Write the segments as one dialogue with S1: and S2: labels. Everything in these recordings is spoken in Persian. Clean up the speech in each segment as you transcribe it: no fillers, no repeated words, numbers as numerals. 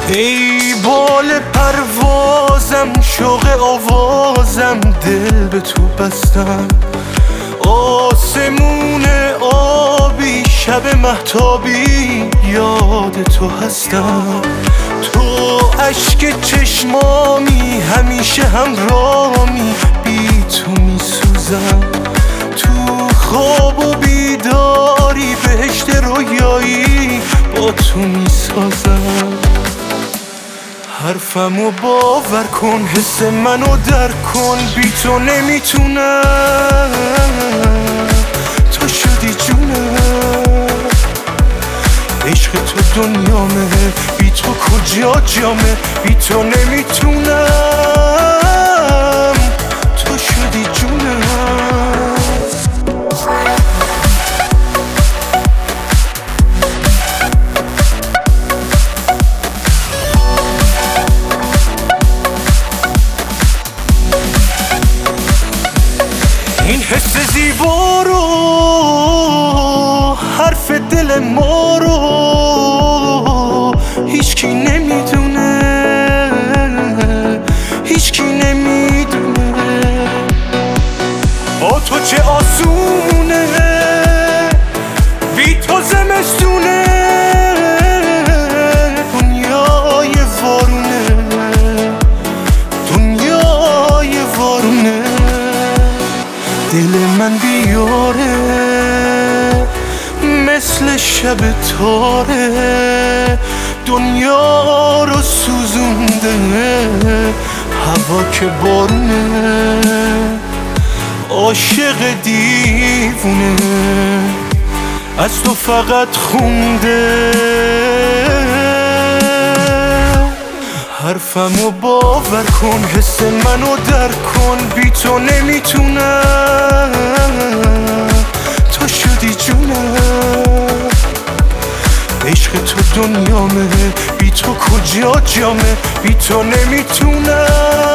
S1: ای بال پروازم، شوق آوازم، دل به تو بستم. آسمون آبی، شب مهتابی، یاد تو هستم. تو اشک چشمامی، همیشه همرامی، بی تو میسوزم. تو خواب و بیداری، بهشت رویایی با تو میسازم. حرفمو باور کن، حس منو درک کن، بی تو نمیتونم. تو شدی جونم، عشق تو دنیامه، بی تو کجا جامه، بی تو نمیتونم. تو شدی جونم. این حس زیبا رو، حرف دل ما رو هیچکی نمیدونه، هیچکی نمیدونه. با تو چه آسونه، بی تو زمستونه. دنیای وارونه، دنیای وارونه. دل من بیاره مثل شب تاره، دنیا رو سوزونده هوا که بارونه. عاشق دیوونه از تو فقط خونده. حرفمو باور کن، حس منو درک کن، بی تو نمیتونم. تو شدی جونم، عشق تو دنیامه، بی تو کجا جامه، بی تو نمیتونم.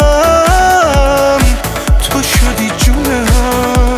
S1: تو شدی جونم.